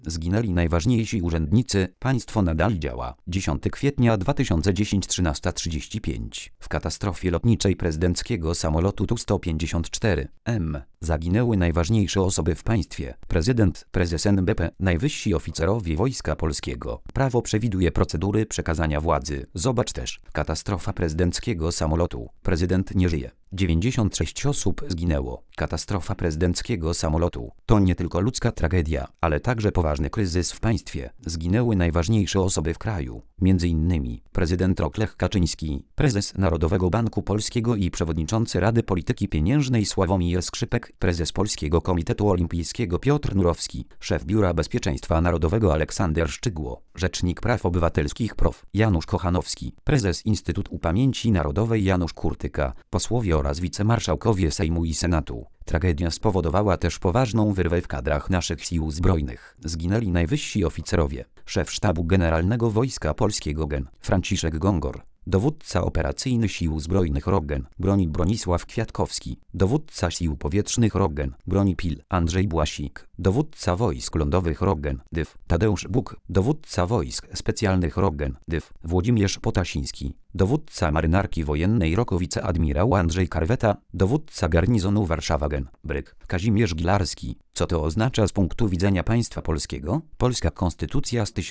Zginęli najważniejsi urzędnicy, państwo nadal działa. 10 kwietnia 2010 13:35. W katastrofie lotniczej prezydenckiego samolotu Tu-154M zaginęły najważniejsze osoby w państwie. Prezydent, prezes NBP, najwyżsi oficerowie Wojska Polskiego. Prawo przewiduje procedury przekazania władzy. Zobacz też. Katastrofa prezydenckiego samolotu. Prezydent nie żyje. 96 osób zginęło. Katastrofa prezydenckiego samolotu to nie tylko ludzka tragedia, ale także poważny kryzys w państwie. Zginęły najważniejsze osoby w kraju, m.in. prezydent Lech Kaczyński, prezes Narodowego Banku Polskiego i przewodniczący Rady Polityki Pieniężnej Sławomir Skrzypek, prezes Polskiego Komitetu Olimpijskiego Piotr Nurowski, szef Biura Bezpieczeństwa Narodowego Aleksander Szczygło, rzecznik praw obywatelskich prof. Janusz Kochanowski, prezes Instytutu Pamięci Narodowej Janusz Kurtyka, posłowie oraz wicemarszałkowie Sejmu i Senatu. Tragedia spowodowała też poważną wyrwę w kadrach naszych sił zbrojnych. Zginęli najwyżsi oficerowie. Szef Sztabu Generalnego Wojska Polskiego gen. Franciszek Gongor. Dowódca operacyjny Sił Zbrojnych ROGEN, broni Bronisław Kwiatkowski. Dowódca Sił Powietrznych ROGEN, broni PIL, Andrzej Błasik. Dowódca Wojsk Lądowych ROGEN, DYW, Tadeusz Buk. Dowódca Wojsk Specjalnych ROGEN, DYW, Włodzimierz Potasiński. Dowódca Marynarki Wojennej ROKO wiceadmirał Andrzej Karweta. Dowódca garnizonu Warszawa gen. Bryg, Kazimierz Gilarski. Co to oznacza z punktu widzenia państwa polskiego? Polska konstytucja z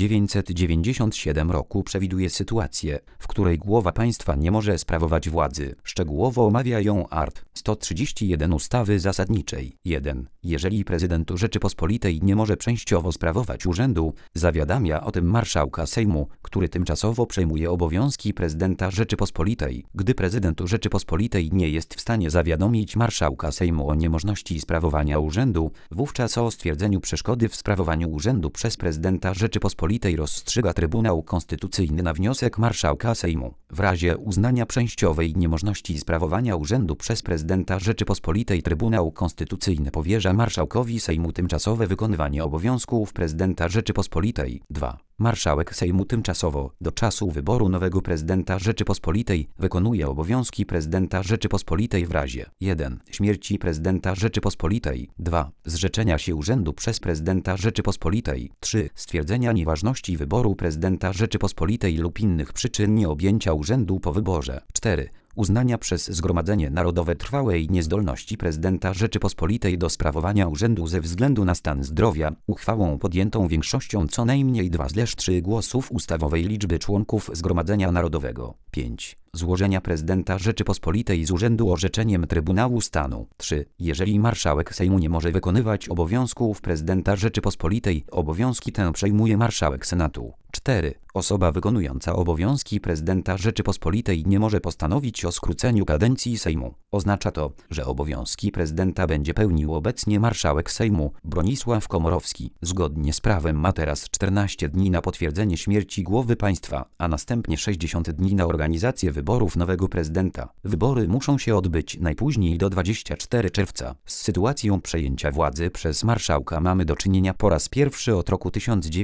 1997 roku przewiduje sytuację, w której głowa państwa nie może sprawować władzy. Szczegółowo omawia ją art. 131 ustawy zasadniczej. 1. Jeżeli prezydent Rzeczypospolitej nie może częściowo sprawować urzędu, zawiadamia o tym marszałka Sejmu, który tymczasowo przejmuje obowiązki prezydenta Rzeczypospolitej. Gdy prezydent Rzeczypospolitej nie jest w stanie zawiadomić marszałka Sejmu o niemożności sprawowania urzędu, wówczas o stwierdzeniu przeszkody w sprawowaniu urzędu przez prezydenta Rzeczypospolitej rozstrzyga Trybunał Konstytucyjny na wniosek marszałka Sejmu. W razie uznania częściowej niemożności sprawowania urzędu przez prezydenta Rzeczypospolitej Trybunał Konstytucyjny powierza marszałkowi Sejmu tymczasowe wykonywanie obowiązków prezydenta Rzeczypospolitej. 2. Marszałek Sejmu tymczasowo, do czasu wyboru nowego prezydenta Rzeczypospolitej, wykonuje obowiązki prezydenta Rzeczypospolitej w razie 1. Śmierci prezydenta Rzeczypospolitej, 2. Zrzeczenia się urzędu przez prezydenta Rzeczypospolitej, 3. Stwierdzenia nieważności wyboru prezydenta Rzeczypospolitej lub innych przyczyn nieobjęcia urzędu po wyborze, 4. Uznania przez Zgromadzenie Narodowe trwałej niezdolności prezydenta Rzeczypospolitej do sprawowania urzędu ze względu na stan zdrowia, uchwałą podjętą większością co najmniej 2/3 głosów ustawowej liczby członków Zgromadzenia Narodowego. 5. Złożenia prezydenta Rzeczypospolitej z urzędu orzeczeniem Trybunału Stanu. 3. Jeżeli marszałek Sejmu nie może wykonywać obowiązków prezydenta Rzeczypospolitej, obowiązki te przejmuje marszałek Senatu. 4. Osoba wykonująca obowiązki prezydenta Rzeczypospolitej nie może postanowić o skróceniu kadencji Sejmu. Oznacza to, że obowiązki prezydenta będzie pełnił obecnie marszałek Sejmu Bronisław Komorowski. Zgodnie z prawem ma teraz 14 dni na potwierdzenie śmierci głowy państwa, a następnie 60 dni na organizację wyborów nowego prezydenta. Wybory muszą się odbyć najpóźniej do 24 czerwca. Z sytuacją przejęcia władzy przez marszałka mamy do czynienia po raz pierwszy od roku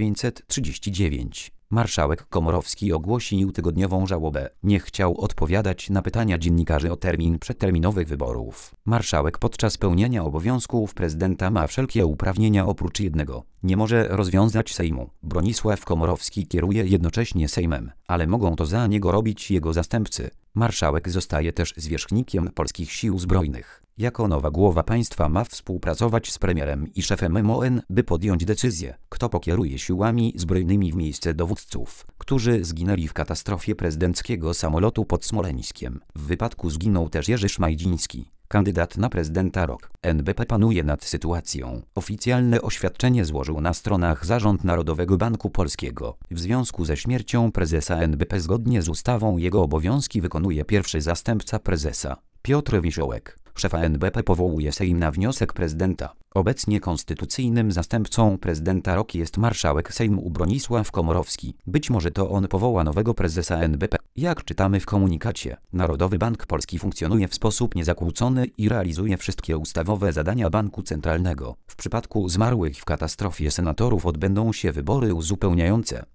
1939. Marszałek Komorowski ogłosił tygodniową żałobę. Nie chciał odpowiadać na pytania dziennikarzy o termin przedterminowych wyborów. Marszałek podczas pełnienia obowiązków prezydenta ma wszelkie uprawnienia oprócz jednego. Nie może rozwiązać Sejmu. Bronisław Komorowski kieruje jednocześnie Sejmem, ale mogą to za niego robić jego zastępcy. Marszałek zostaje też zwierzchnikiem polskich sił zbrojnych. Jako nowa głowa państwa ma współpracować z premierem i szefem MON, by podjąć decyzję, kto pokieruje siłami zbrojnymi w miejsce dowódców, którzy zginęli w katastrofie prezydenckiego samolotu pod Smoleńskiem. W wypadku zginął też Jerzy Szmajdziński, kandydat na prezydenta ROK. NBP panuje nad sytuacją. Oficjalne oświadczenie złożył na stronach Zarząd Narodowego Banku Polskiego. W związku ze śmiercią prezesa NBP zgodnie z ustawą jego obowiązki wykonuje pierwszy zastępca prezesa, Piotr Wiesiołek. Szefa NBP powołuje Sejm na wniosek prezydenta. Obecnie konstytucyjnym zastępcą prezydenta ROK jest marszałek Sejmu Bronisław Komorowski. Być może to on powoła nowego prezesa NBP. Jak czytamy w komunikacie, Narodowy Bank Polski funkcjonuje w sposób niezakłócony i realizuje wszystkie ustawowe zadania Banku Centralnego. W przypadku zmarłych w katastrofie senatorów odbędą się wybory uzupełniające.